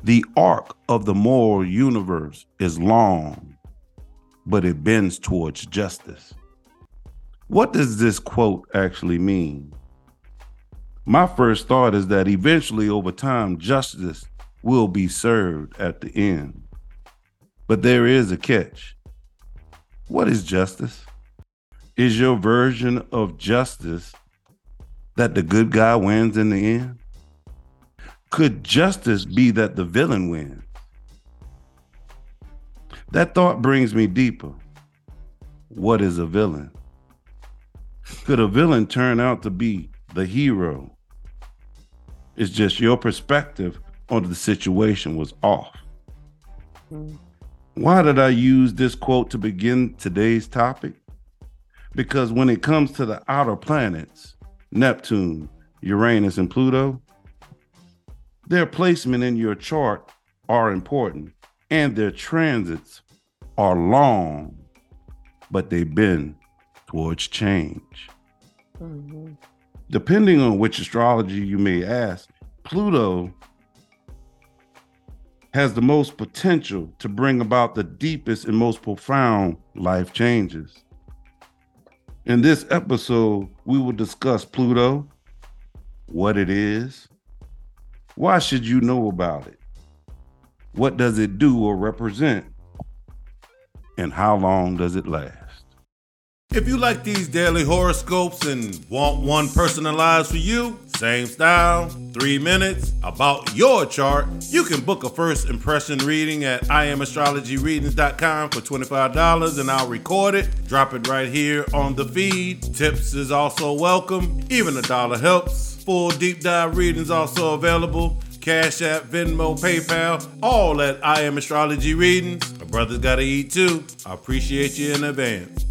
The arc of the moral universe is long, but it bends towards justice. What does this quote actually mean? My first thought is that eventually, over time, justice will be served at the end. But there is a catch. What is justice? Is your version of justice that the good guy wins in the end? Could justice be that the villain wins? That thought brings me deeper. What is a villain? Could a villain turn out to be the hero? It's just your perspective on the situation was off. Why did I use this quote to begin today's topic? Because when it comes to the outer planets, Neptune, Uranus, and Pluto, their placement in your chart are important, and their transits are long, but they bend towards change. Depending on which astrology you may ask, Pluto has the most potential to bring about the deepest and most profound life changes. In this episode, we will discuss Pluto, what it is, why should you know about it, what does it do or represent, and how long does it last? If you like these daily horoscopes and want one personalized for you, same style, 3 minutes, about your chart, you can book a first impression reading at IamAstrologyReadings.com for $25 and I'll record it, drop it right here on the feed. Tips is also welcome, even $1 helps. Full deep dive readings also available. Cash App, Venmo, PayPal, all at I Am Astrology Readings. My brother's gotta eat too. I appreciate you in advance.